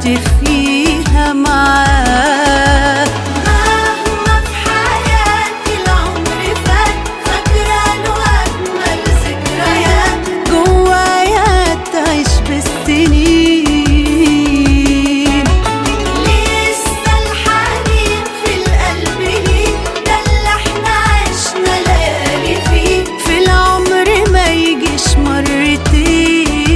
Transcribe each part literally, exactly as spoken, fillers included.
عشت فيها معاه. مهما في حياتي العمر فات فاكرة له أجمل ذكريات، جوايا تعيش بالسنين. لسه الحنين في القلب ليه، ده اللي احنا عشنا ليالي فيه، في العمر ما يجيش مرتين.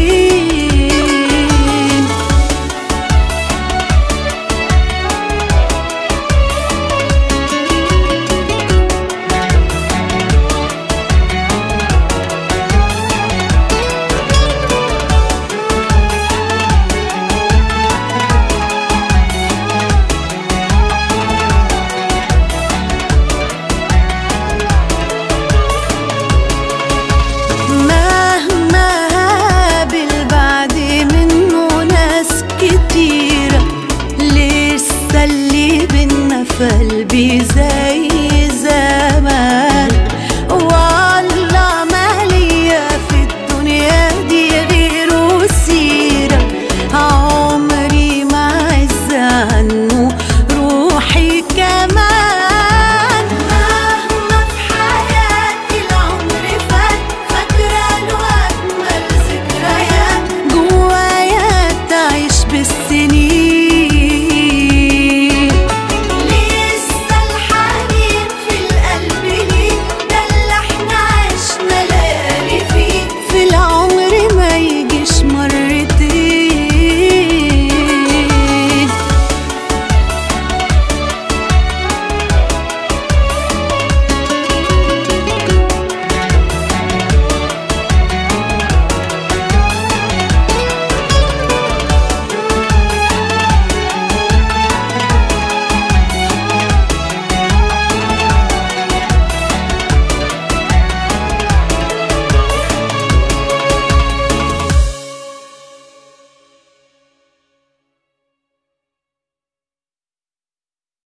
مهما هقابل بعد منه ناس كتيرة، لسه اللي بينا في قلبي زي زمان. والله ما ليا في الدنيا دي غيره سيرة، عمري ما عز عنه روحي كمان. مهما في حياتي العمر فات فاكرة له أجمل ذكريات، جوايا تعيش بالسنين.